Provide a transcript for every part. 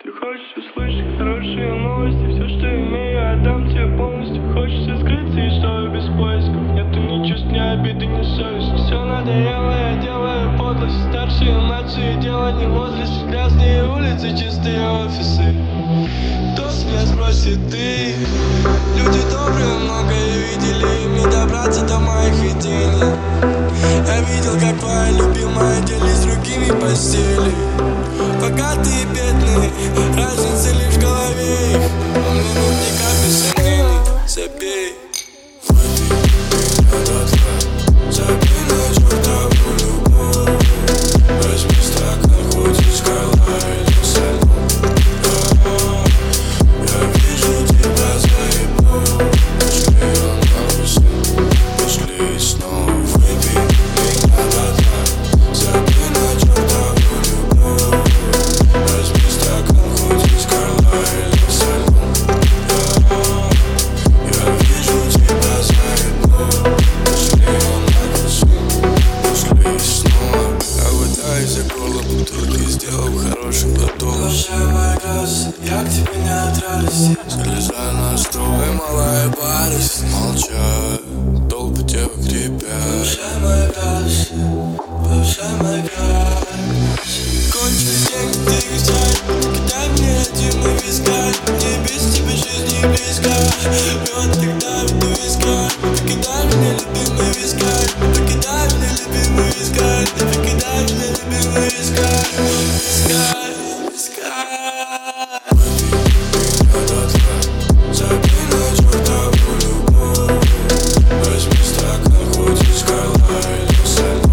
Ты хочешь услышать хорошие новости, все, что имею, отдам тебе полностью. Хочется скрыться и что без поисков. Нету ни чувств, ни обиды, ни совести. Все надоело, я делаю подлость. Старшие младшие, дело не возраст. Грязные улицы, чистые офисы. Кто с меня спросит, ты? Люди добрые, многое видели. Им не добраться до моих видений. Я видел, как твоя любимая делись с другими постели. Богатые и бедные, разница лишь в голове их. Но мне нет ни капли сомнений, забей. Выпей до дна, забей на чертову любовь. Возьми стакан, хоть из горла или соль. Я вижу тебя заебу. Пошли он на высоту, пошли снова. Выпей до дна, забей на чертову любовь. Возьми стакан, хоть из горла или соль. Я вижу тебя заебу. Пошли он на высоту, пошли снова. Я выдаю за горло бутылки, сделал хороший глоток. Лучшая моя глаз, я к тебе не от радости. Залезай на стол, и малая парись. Молча, толпы тебя крепят. Повышай моя глаз, повышай моя глаз. Кончились деньги, ты их взять. Кидай мне один мой вискарь. Мне без тебя жизнь не близка. Лед тогда веду вискарь. Покидай меня, любимый вискарь. Покидай меня, любимый вискарь. Покидай меня, любимый вискарь. Вискарь, вискарь. Выпей до дна, забей на чертову любовь. Возьми стакан, хоть из горла или соль.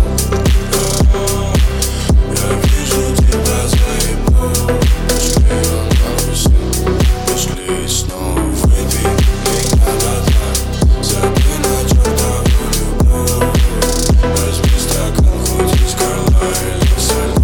Я вижу тебя заебу. Пошли он на высоту, пошли снова. Выпей до дна, забей на чертову любовь. Возьми стакан, хоть из горла или соль.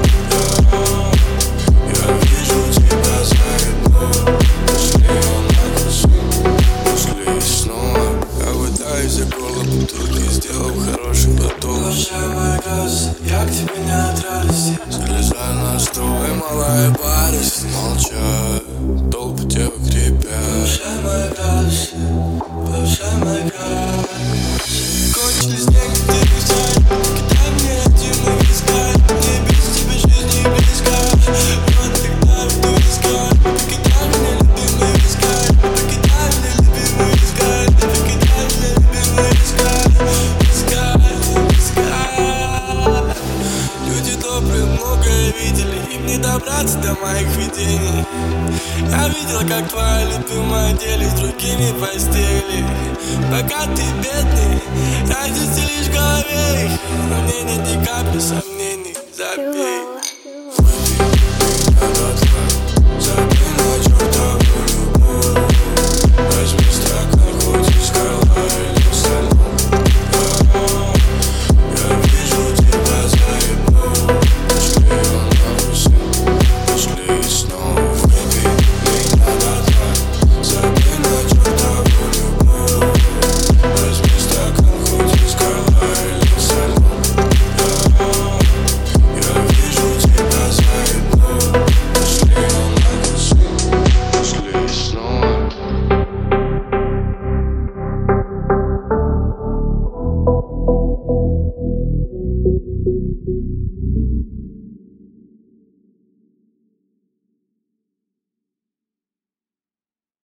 Я вижу тебя заебу. Пошли он на высоту, пошли снова. Я выдаю за горло бутылки, сделал хороший глоток. Повышай мой газ, я к тебе не от радости. Залезай на стол, и малая парись. Молча, толпы тебя крепят. Повышай мой газ, повышай мой газ. Кончились деньги, ты их взять. Кидай мне один мой вискарь. Мне без тебя жизнь не близка. Вот тогда веду вискарь. Покидай меня, любимый вискарь. Покидай меня, любимый вискарь. Покидай меня, любимый вискарь. Вискарь, вискарь. Люди добрые, многое видели. Им не добраться до моих видений. Я видел, как твоя любимая делись с другими постели. Богатый, бедный, разница лишь в голове их. Но мне нет ни капли сомнений.